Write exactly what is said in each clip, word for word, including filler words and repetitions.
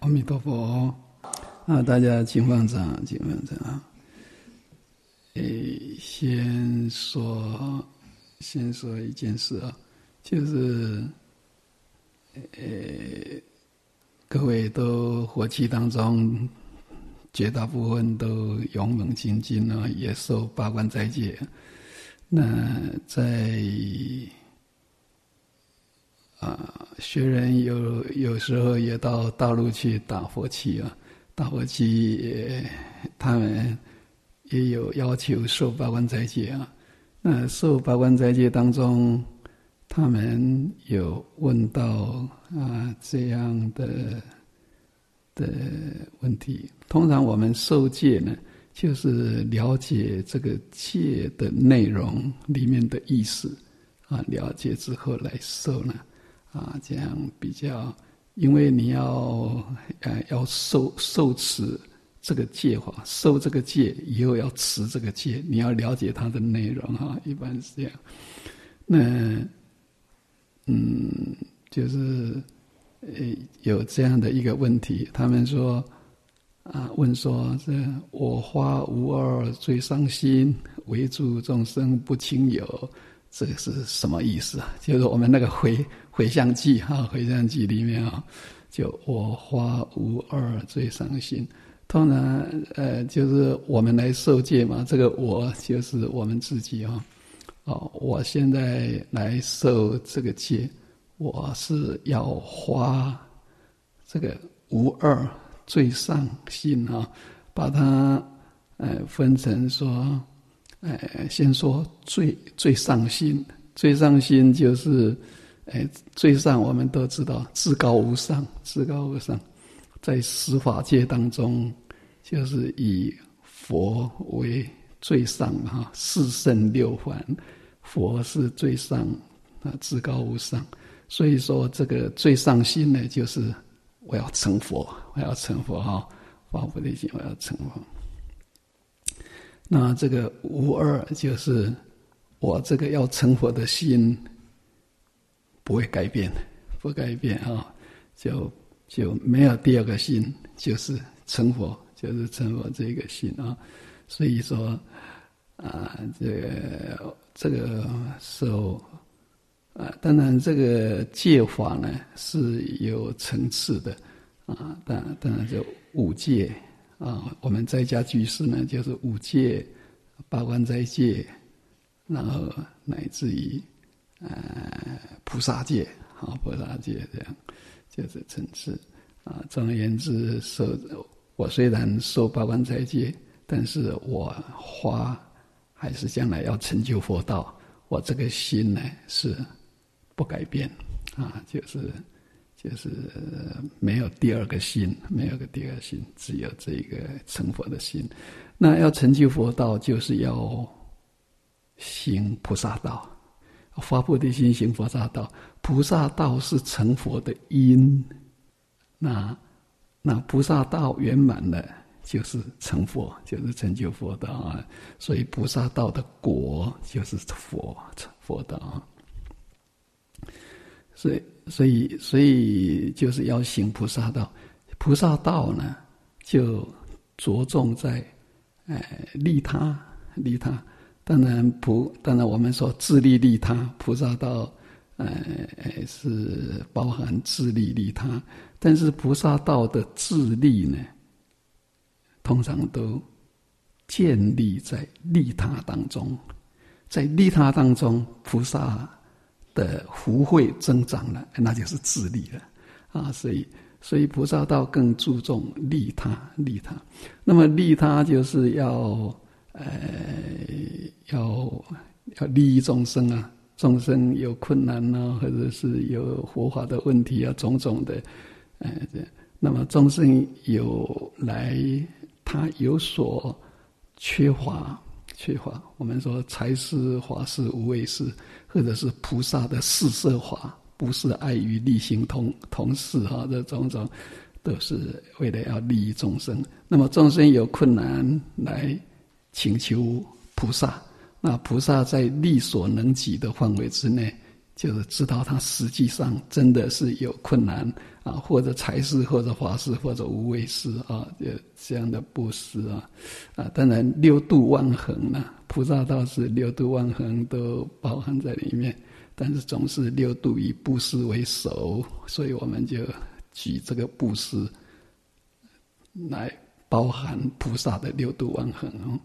阿弥陀佛啊！大家请放掌，请放掌啊！诶，先说，先说一件事啊，就是，诶，各位都活期当中，绝大部分都勇猛精进啊，也受八关斋戒。那在啊，学人有有时候也到大陆去打佛七啊，打佛七也他们也有要求受八关斋戒啊。那受八关斋戒当中，他们有问到啊这样的的问题。通常我们受戒呢，就是了解这个戒的内容里面的意思啊，了解之后来受呢。啊，这样比较，因为你要呃要受受持这个戒法，受这个戒以后要持这个戒，你要了解它的内容啊，一般是这样。那嗯，就是呃有这样的一个问题，他们说啊，问说这我花无二最上心，唯助众生不轻有。这个是什么意思啊？就是我们那个回回向记哈，回向记里面啊，就我花无二最上心。通常呃，就是我们来受戒嘛，这个我就是我们自己啊。哦，我现在来受这个戒，我是要花这个无二最上心啊，把它呃分成说。呃，先说最最上心，最上心就是，呃，最上我们都知道至高无上，至高无上，在十法界当中，就是以佛为最上哈，四圣六凡，佛是最上啊，至高无上。所以说这个最上心呢，就是我要成佛，我要成佛哈，发菩提心，我要成佛。那这个无二就是我这个要成佛的心不会改变，不改变啊，就就没有第二个心，就是成佛，就是成佛这个心啊。所以说啊，这个这个受啊，当然这个戒法呢是有层次的啊，当然当然就五戒。啊，我们在家居士呢，就是五戒、八关斋戒，然后乃至于呃菩萨戒，啊，菩萨戒这样，就是层次啊。总而言之，受我虽然受八关斋戒，但是我花还是将来要成就佛道，我这个心呢是不改变啊，就是。就是没有第二个心，没有个第二个心，只有这个成佛的心。那要成就佛道，就是要行菩萨道，发菩提心行菩萨道。菩萨道是成佛的因，那那菩萨道圆满了，就是成佛，就是成就佛道啊。所以菩萨道的果就是佛佛道啊。所以。所以，所以就是要行菩萨道。菩萨道呢，就着重在，呃，利他，利他。当然菩，当然我们说自利利他，菩萨道，呃，是包含自利利他。但是菩萨道的自利呢，通常都建立在利他当中，在利他当中，菩萨。的福慧增长了，那就是自利了啊！所以，所以菩萨道更注重利他，利他。那么利他就是要呃要要利益众生啊，众生有困难啊，或者是有佛法的问题啊，种种的，呃，那么众生有来，他有所缺乏。缺乏，我们说财施、法施、无畏施，或者是菩萨的四摄法，不是爱于利行同同事哈，这种种都是为了要利益众生。那么众生有困难来请求菩萨，那菩萨在力所能及的范围之内， 就是知道他实际上真的是有困难啊，或者财施，或者法施，或者无畏施啊，就这样的布施啊，啊，当然六度万恒呢、啊，菩萨道是六度万恒都包含在里面，但是总是六度以布施为首，所以我们就举这个布施来包含菩萨的六度万恒哦，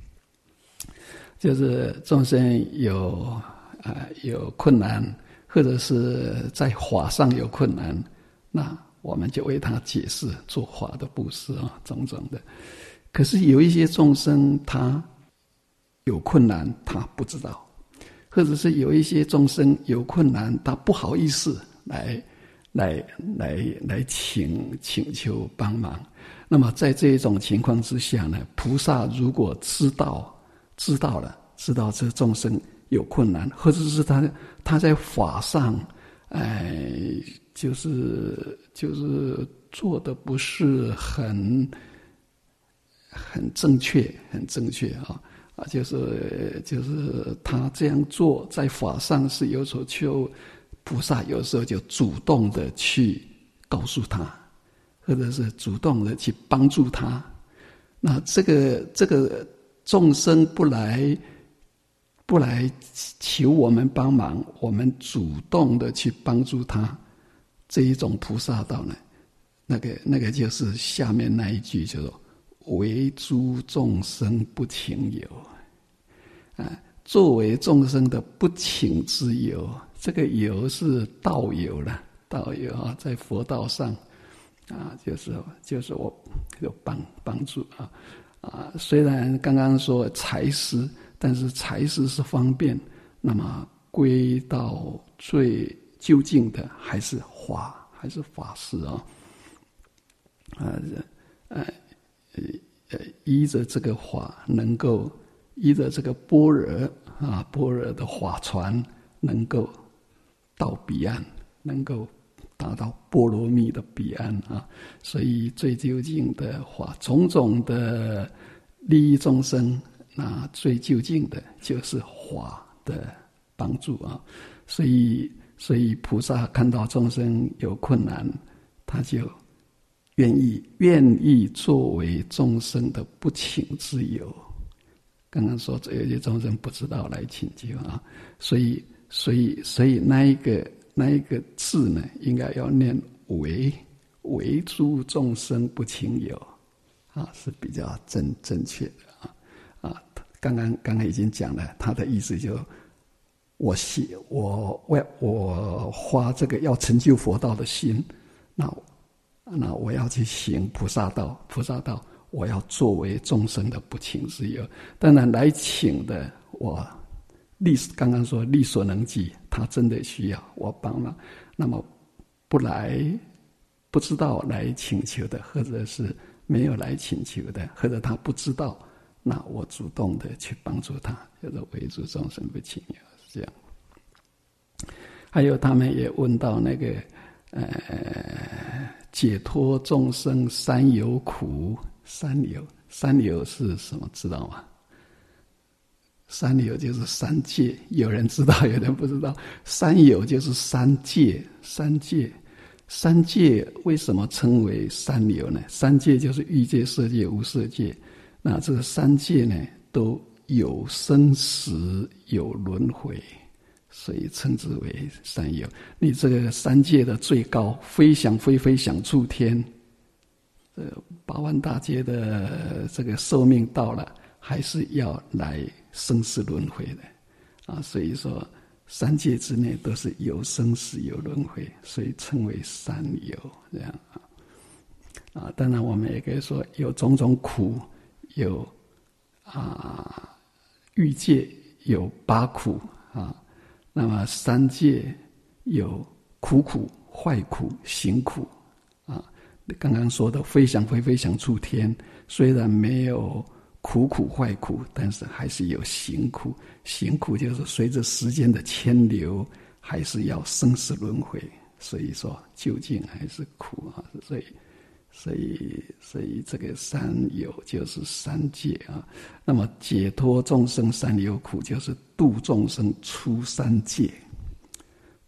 就是众生有啊、呃、有困难，或者是在法上有困难，那我们就为他解释做法的布施啊，种种的。可是有一些众生他有困难，他不知道，或者是有一些众生有困难，他不好意思来来来来请请求帮忙。那么在这种情况之下呢，菩萨如果知道知道了，知道这众生有困难，或者是他他在法上，哎，就是就是做的不是很很正确，很正确啊啊，就是就是他这样做在法上是有所求，菩萨有时候就主动的去告诉他，或者是主动的去帮助他。那这个这个众生不来不来求我们帮忙，我们主动的去帮助他，这一种菩萨道呢，那个那个就是下面那一句叫做为诸众生不请有啊，作为众生的不请之有，这个有是道有了，道有啊，在佛道上啊，就是就是我有帮帮助啊啊，虽然刚刚说财施，但是财施是方便，那么归到最究竟的还是法，还是法施啊啊呃呃依着这个法，能够依着这个般若啊般若的法传，能够到彼岸，能够达到波罗蜜的彼岸啊，所以最究竟的法，种种的利益众生，那最究竟的就是法的帮助啊。所以，所以菩萨看到众生有困难，他就愿意愿意作为众生的不请之友。刚刚说有些众生不知道来请求啊，所以，所以，所以那一个。那一个字呢，应该要念为为诸众生不请有啊，是比较正正确的啊啊。刚刚刚刚已经讲了，他的意思就我信我我我花这个要成就佛道的心，那那我要去行菩萨道，菩萨道我要作为众生的不请之友。当然来请的我。力刚刚说力所能及，他真的需要我帮忙，那么不来不知道来请求的，或者是没有来请求的，或者他不知道，那我主动的去帮助他，叫做为诸众生不请有，是这样。还有他们也问到那个呃解脱众生三有苦，三有三有是什么？知道吗？三有就是三界，有人知道，有人不知道。三有就是三界，三界，三界为什么称为三有呢？三界就是欲界、色界、无色界。那这个三界呢，都有生死，有轮回，所以称之为三有。你这个三界的最高，飞翔飞飞翔处天，呃，八万大劫的这个寿命到了，还是要来生死轮回的啊，所以说三界之内都是有生死有轮回，所以称为三有这样啊。啊，当然我们也可以说有种种苦，有啊欲界有八苦啊，那么三界有苦苦、坏苦、行苦啊。刚刚说的飞翔飞飞翔处天，虽然没有苦苦坏苦，但是还是有行苦，行苦就是随着时间的牵流，还是要生死轮回，所以说究竟还是苦啊。所以所以所以这个三有就是三界啊。那么解脱众生三有苦，就是度众生出三界。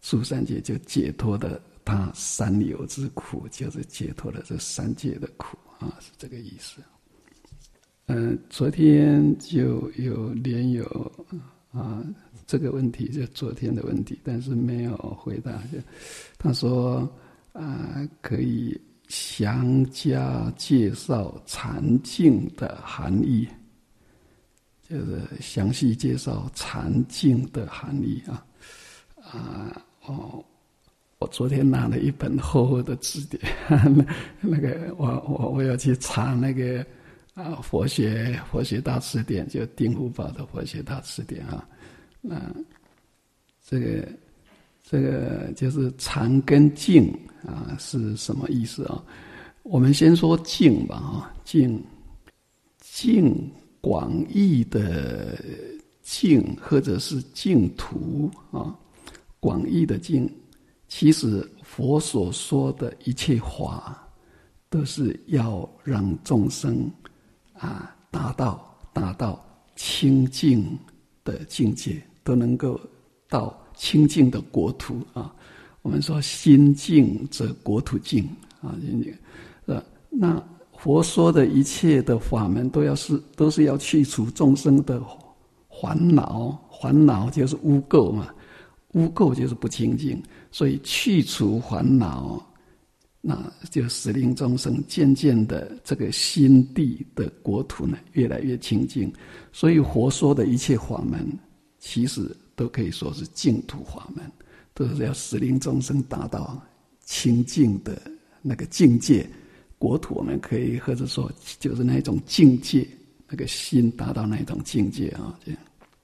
出三界就解脱了他三有之苦，就是解脱了这三界的苦啊，是这个意思。嗯、呃，昨天就有连友啊这个问题，就昨天的问题，但是没有回答。就他说啊，可以详加介绍禅境的含义，就是详细介绍禅境的含义啊啊哦。我昨天拿了一本厚厚的字典，那那个我我我要去查那个啊佛学佛学大词典，就丁福宝的佛学大词典啊。那这个这个就是禅跟境啊是什么意思啊？我们先说境吧啊，境境广义的境或者是净土啊，广义的境。其实佛所说的一切法，都是要让众生啊达到达到清净的境界，都能够到清净的国土啊。我们说心净则国土净啊，呃，那佛说的一切的法门，都要是都是要去除众生的烦恼，烦恼就是污垢嘛。污垢就是不清净，所以去除烦恼，那就使令众生渐渐的这个心地的国土呢越来越清净。所以佛说的一切法门，其实都可以说是净土法门，都是要使令众生达到清净的那个境界。国土我们可以或者说就是那种境界，那个心达到那种境界啊，这样。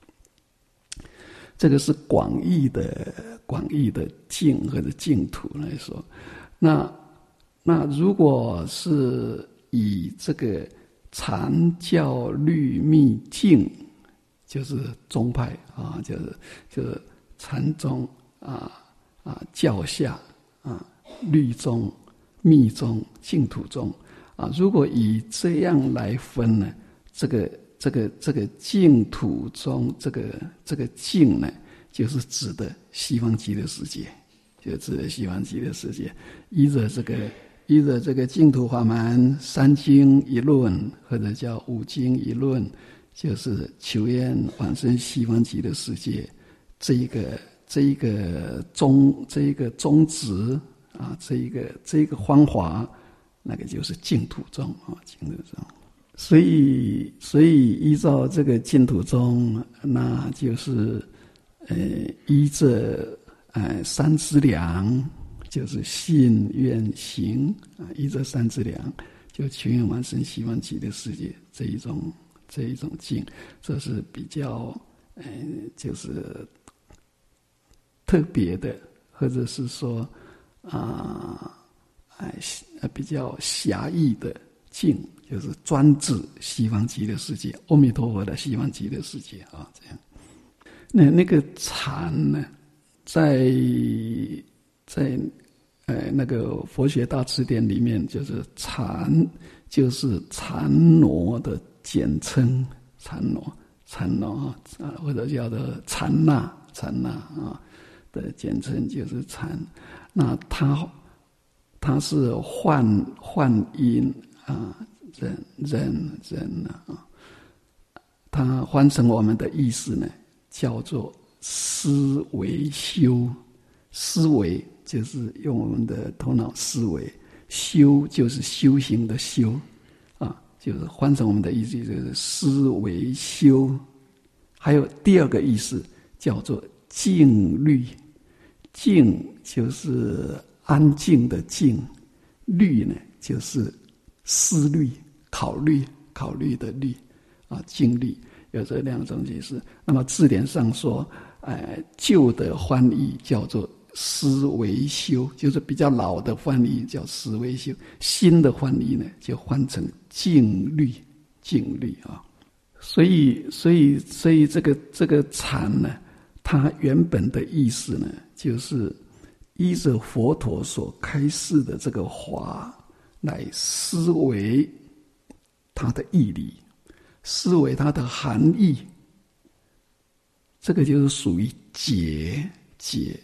这个是广义的广义的净或者净土来说，那那如果是以这个禅教律密净，就是宗派啊，就是就是禅宗啊啊教下啊律宗、密宗、净土宗啊，如果以这样来分呢，这个。这个这个净土中，这个这个净呢，就是指的西方极乐世界，就指的西方极乐世界。依着这个依着这个净土法门，三经一论或者叫五经一论，就是求愿往生西方极乐世界。这一个这一个宗这一个宗旨啊，这一个这一个方法，那个就是净土宗啊，净土宗。所以，所以依照这个净土宗，那就是呃，依着呃三资粮，就是信愿行啊，依着三资粮，就求愿往生西方极乐世界这一种这一种境，这是比较呃，就是特别的，或者是说啊，哎、呃，比较狭义的境。就是专指西方极乐世界，阿弥陀佛的西方极乐世界啊，这样。那那个禅呢，在在呃那个佛学大词典里面，就是禅就是禅挪的简称，禅挪禅挪啊，或者叫做禅那禅那啊的简称就是禅。那它它是换换音啊。人人人啊，它换成我们的意思呢，叫做思维修。思维就是用我们的头脑思维，修就是修行的修啊，就是换成我们的意思就是思维修。还有第二个意思叫做静虑，静就是安静的静，虑呢就是思虑、考虑、考虑的虑啊，静虑有这两种解释。那么字典上说，呃，旧的翻译叫做思维修，就是比较老的翻译叫思维修，新的翻译呢就翻成静虑，静虑啊。所以，所以，所以这个这个禅呢，它原本的意思呢，就是依着佛陀所开示的这个法。来思维它的义理，思维它的含义，这个就是属于解解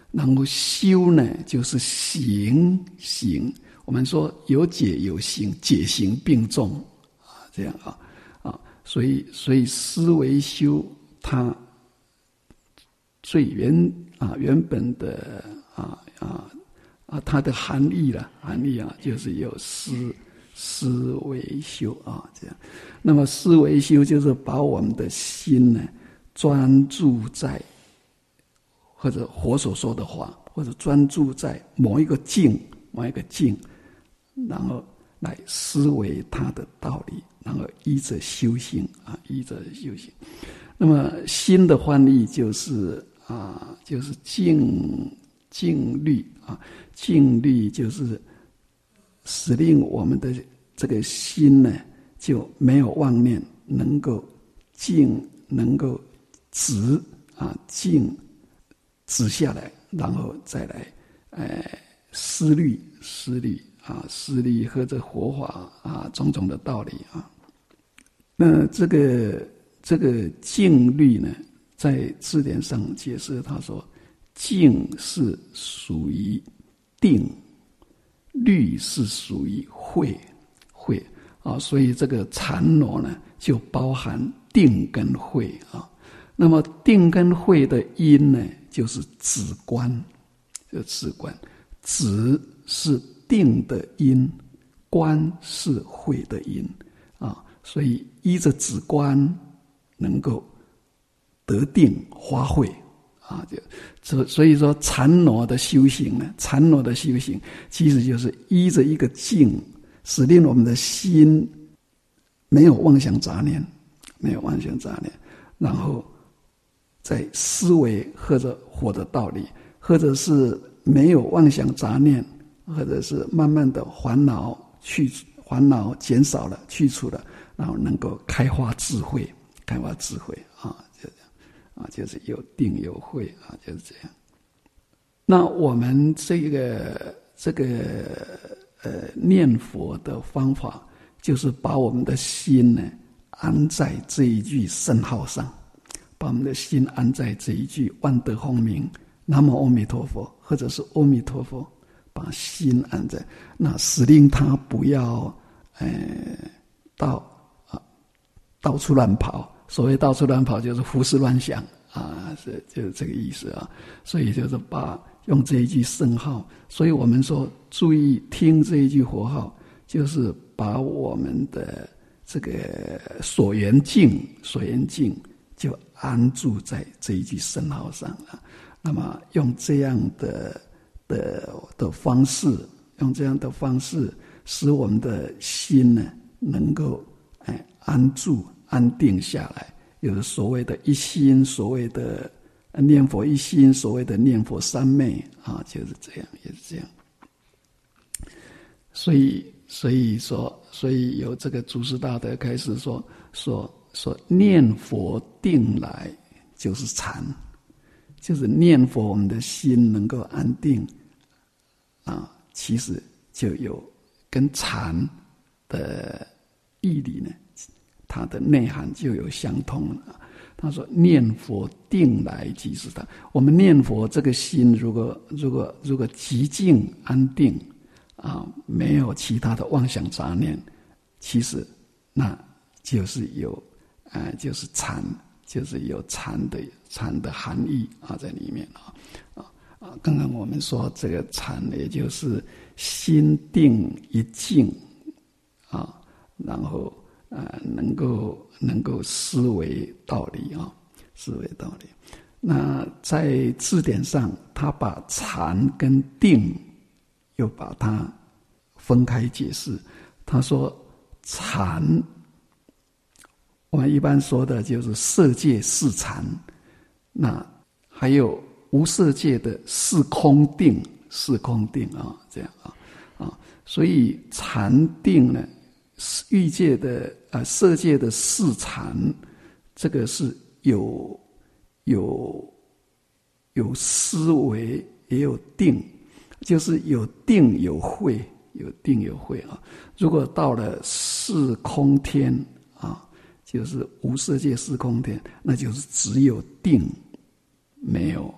然后修呢，就是行行。我们说有解有行，解行并重啊，这样啊啊，所以所以思维修它最原啊原本的啊啊啊它的含义了，含义啊就是有思思维修啊这样。那么思维修就是把我们的心呢专注在，或者佛所说的话，或者专注在某一个境，某一个境。然后来思维它的道理，然后依着修行啊，依着修行。那么心的翻译就是啊，就是静静虑啊，静虑就是使令我们的这个心呢就没有妄念，能够静，能够止啊，静止下来，然后再来呃思虑思虑。啊，思虑和这佛法啊，种种的道理啊。那这个这个静虑呢，在字典上解释，他说，静是属于定，虑是属于慧，慧啊，所以这个禅罗呢，就包含定跟慧啊。那么定跟慧的因呢，就是止观，就止观，止是定的因，观是慧的因啊，所以依着止观能够得定发慧啊，就所以说禅罗的修行呢，禅罗的修行其实就是依着一个静，使令我们的心没有妄想杂念，没有妄想杂念，然后在思维或者佛的道理，或者是没有妄想杂念。或者是慢慢的烦恼去烦恼减少了，去除了，然后能够开发智慧，开发智慧啊，就这样啊，就是有定有慧啊，就是这样。那我们这个这个呃念佛的方法，就是把我们的心呢安在这一句圣号上，把我们的心安在这一句万德洪名南无阿弥陀佛，或者是阿弥陀佛。把心安在，那使令他不要，呃，到啊到处乱跑。所谓到处乱跑，就是胡思乱想啊，是就是这个意思啊。所以就是把用这一句圣号，所以我们说注意听这一句佛号，就是把我们的这个所缘境、所缘境就安住在这一句圣号上啊。那么用这样的。的的方式，用这样的方式，使我们的心呢，能够哎安住、安定下来。有所谓的一心，所谓的念佛一心，所谓的念佛三昧啊，就是这样，也是这样。所以，所以说，所以有这个祖师大德开始说说说念佛定来就是禅，就是念佛，我们的心能够安定。啊，其实就有跟禅的义理呢，它的内涵就有相通了。他说：“念佛定来即是他。”我们念佛这个心，如果如果如果极静安定啊，没有其他的妄想杂念，其实那就是有啊、呃，就是禅，就是有禅的禅的含义啊在里面啊啊。啊，刚刚我们说这个禅，也就是心定一静啊，然后啊，能够能够思维道理啊，思维道理。那在字典上，他把禅跟定又把它分开解释。他说，禅我们一般说的就是色界是禅，那还有。无色界的是空定，是空定啊，这样啊啊，所以禅定呢，欲界的啊、呃、色界的是禅，这个是有有有思维，也有定，就是有定有慧，有定有慧啊。如果到了是空天啊，就是无色界是空天，那就是只有定，没有。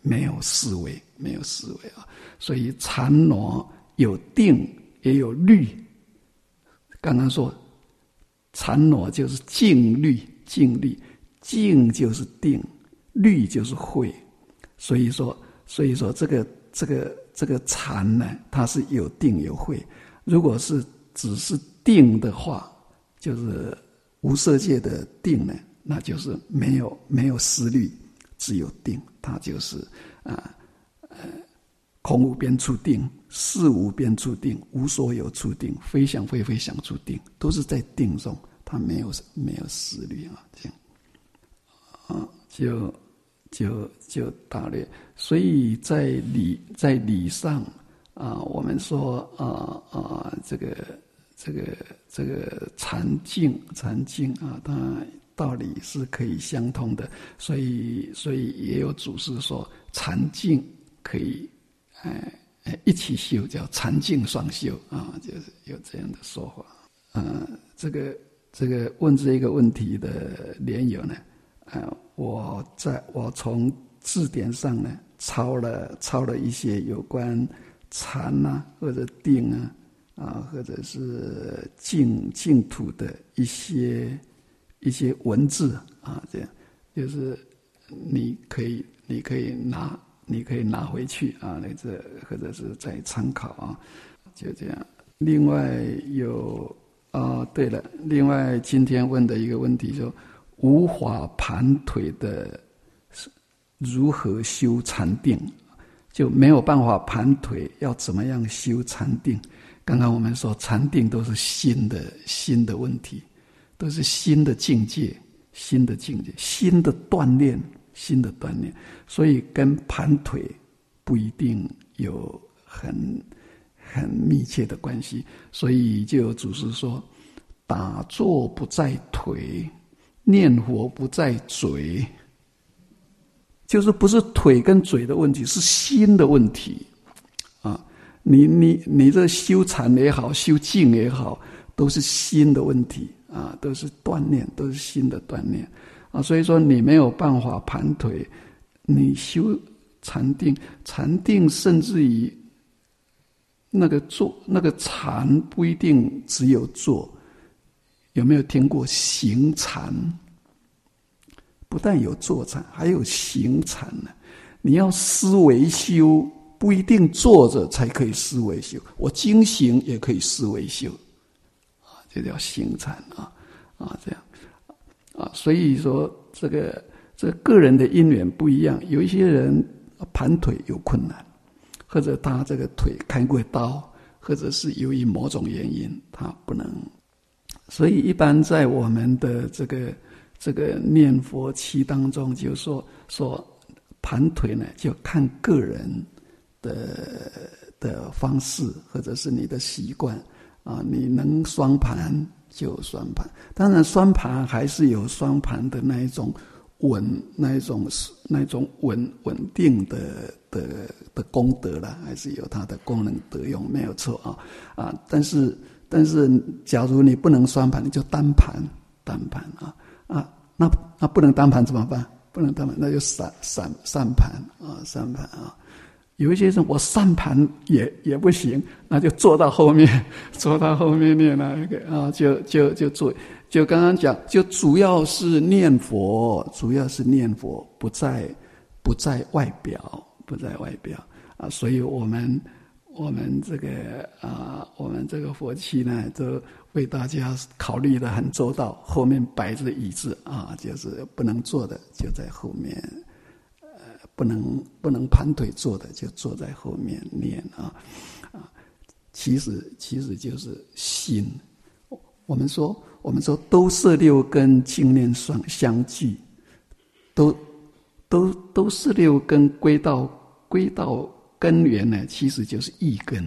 没有思维，没有思维啊。所以禅挪有定也有虑。刚刚说禅挪就是静虑，静虑，静就是定，虑就是慧。所以说，所以说这个这个这个禅呢，它是有定有慧。如果是只是定的话，就是无色界的定呢，那就是没有没有思虑，只有定，它就是啊呃空无边处定，事无边处定，无所有处定，非想非非想处定，都是在定中，它没有没有思虑啊，这样啊就就就大略。所以在理在理上啊，我们说啊啊这个这个这个禅静禅静啊，它道理是可以相通的，所以所以也有祖师说禅静可以哎一起修，叫禅静双修啊，就是有这样的说法。呃，这个这个问这一个问题的莲友呢，呃，我在我从字典上呢抄了抄了一些有关禅啊或者定啊啊或者是净净土的一些一些文字啊，这样就是你可以你可以拿你可以拿回去啊，那这或者是再参考啊，就这样。另外有啊，对了，另外今天问的一个问题说，无法盘腿的如何修禅定？就没有办法盘腿，要怎么样修禅定？刚刚我们说禅定都是新的新的问题，都是新的境界，新的境界，新的锻炼，新的锻炼，所以跟盘腿不一定有很很密切的关系。所以就有祖师说，打坐不在腿，念佛不在嘴，就是不是腿跟嘴的问题，是心的问题啊！你你你这修禅也好，修静也好，都是心的问题啊，都是锻炼，都是心的锻炼啊。所以说你没有办法盘腿，你修禅定，禅定甚至于那个坐那个禅不一定只有坐，有没有听过行禅？不但有坐禅，还有行禅呢。你要思维修，不一定坐着才可以思维修，我经行也可以思维修，啊，这叫行禅啊啊，这样啊。所以说，这个这个个人的因缘不一样，有一些人盘腿有困难，或者他这个腿开过刀，或者是由于某种原因他不能。所以一般在我们的这个这个念佛期当中，就说说盘腿呢，就看个人的的方式，或者是你的习惯啊。你能双盘就双盘，当然双盘还是有双盘的那一种稳，那一种那一种稳稳定的的的功德啦，还是有它的功能德用，没有错啊啊。但是但是，假如你不能双盘，你就单盘单盘啊。啊，那那不能单盘怎么办？不能单盘，那就散散散盘啊，散盘啊。有一些人我散盘也也不行，那就坐到后面，坐到后面念那个啊，就就就做，就刚刚讲，就主要是念佛，主要是念佛，不在不在外表，不在外表啊。所以我们我们这个啊，我们这个佛期呢，都为大家考虑得很周到，后面摆着椅子啊，就是不能坐的就在后面，呃，不能不能盘腿坐的就坐在后面念啊啊，其实其实就是心。我们说我们说都摄六根净念相相继，都都都摄六根归到归到根源呢，其实就是意根，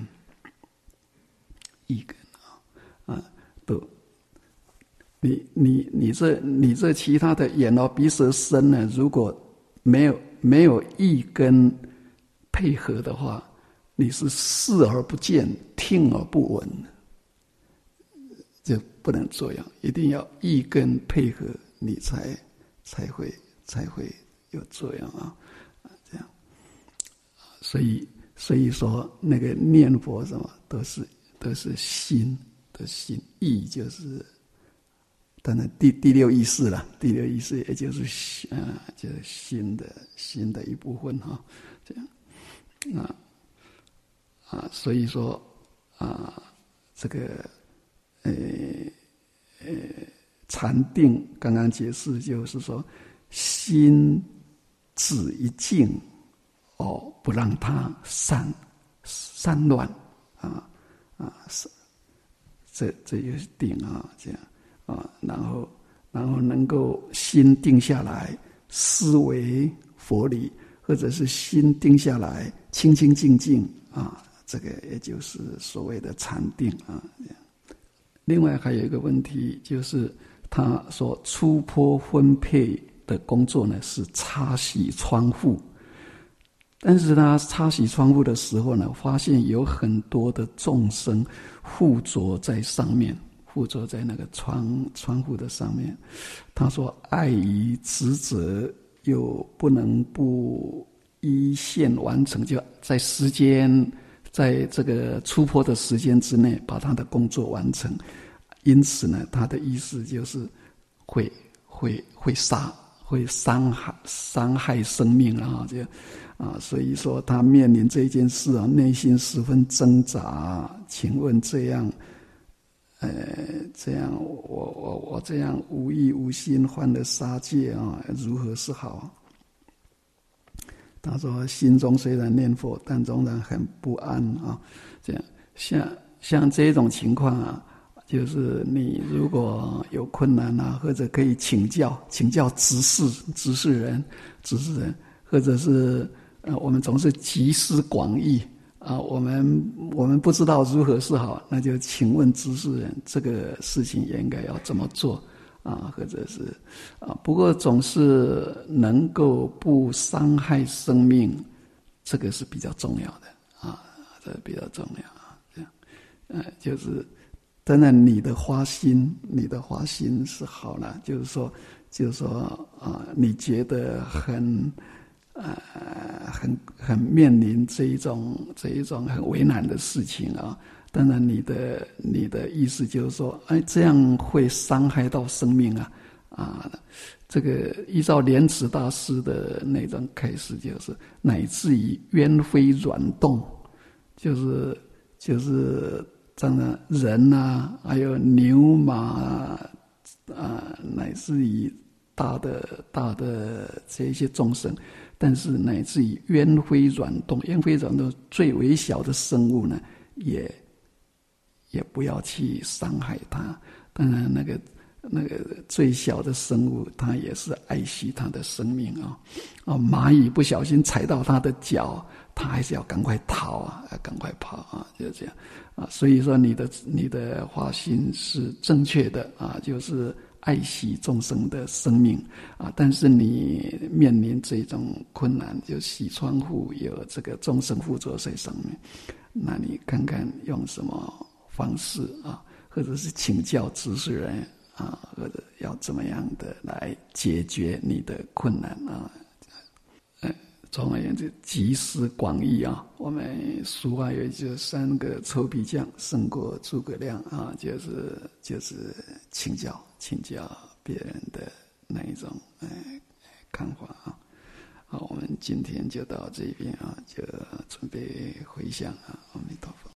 意根啊啊，都你你你这你这其他的眼耳鼻舌身呢，如果没有没有意根配合的话，你是视而不见，听而不闻，就不能作用。一定要意根配合，你才才会才会有作用啊，这样。 所以所以说那个念佛什么都是都是心的心，意就是当然第第六意识了，第六意识也就是呃就是心的心的一部分哈，这样啊啊，所以说啊这个呃呃禅定刚刚解释就是说心止一静哦，不让它散散乱啊啊，这这就是定啊，这样啊，然后然后能够心定下来，思维佛理，或者是心定下来，清清净净啊，这个也就是所谓的禅定啊。另外还有一个问题，就是他说出坡分配的工作呢是擦洗窗户。但是他擦洗窗户的时候呢，发现有很多的众生附着在上面，附着在那个窗窗户的上面。他说碍于职责，又不能不依线完成，就在时间，在这个出坡的时间之内把他的工作完成。因此呢，他的意思就是会会会杀，会伤害伤害生命啊，这样。啊，所以说他面临这件事啊，内心十分挣扎。请问这样，呃，这样我我我这样无意无心犯了杀戒啊，如何是好？他说心中虽然念佛，但仍然很不安啊。这样像像这种情况啊，就是你如果有困难啊，或者可以请教请教执事执事人执事人，或者是。呃，我们总是集思广益啊，我们我们不知道如何是好，那就请问知识人，这个事情也应该要怎么做啊？或者是啊，不过总是能够不伤害生命，这个是比较重要的啊，这比较重要啊。这样，呃，就是当然你的花心，你的花心是好了，就是说，就是说啊，你觉得很。呃，很很面临这一种这一种很为难的事情啊。当然，你的你的意思就是说，哎，这样会伤害到生命啊啊！这个依照莲池大师的那种开示，就是乃至于冤非软动，就是就是当然人啊，还有牛马啊，啊乃至于大的大的这一些众生。但是乃至于冤非软动，冤非软动最微小的生物呢，也也不要去伤害它。当然，那个那个最小的生物，它也是爱惜它的生命啊。啊，蚂蚁不小心踩到它的脚，它还是要赶快逃啊，要赶快跑啊，就这样啊。所以说，你的你的花心是正确的啊，就是。爱惜众生的生命啊，但是你面临这种困难，就洗窗户有这个众生附着在上面，那你看看用什么方式啊，或者是请教知识人啊，或者要怎么样的来解决你的困难啊？呃，总而言之，集思广益啊。我们俗话有一句“三个臭皮匠胜过诸葛亮”啊，就是就是请教。请教别人的那一种呃看法啊。好，我们今天就到这边啊，就准备回向啊，阿弥陀佛。